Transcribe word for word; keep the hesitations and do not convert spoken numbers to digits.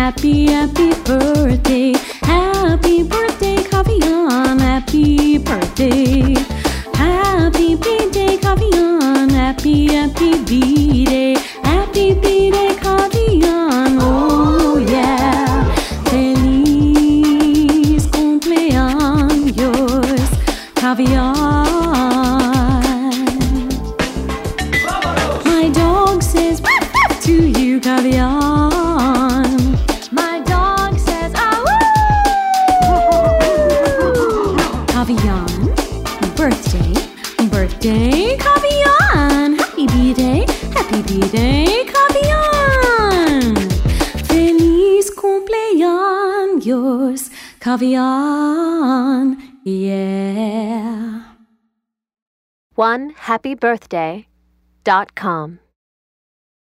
happy, happy birthday. Happy birthday, Kavian. Happy birthday. Happy birthday, Kavian. Happy, happy birthday. Happy birthday, Kavian. Oh yeah. Feliz cumpleaños, Kavian. My dog says to you, Kavian. My dog says, ah, woo! Kavian, birthday, birthday, Kavian. Happy birthday, happy birthday, Kavian. Feliz cumpleaños, Kavian, yeah. one happy birthday dot com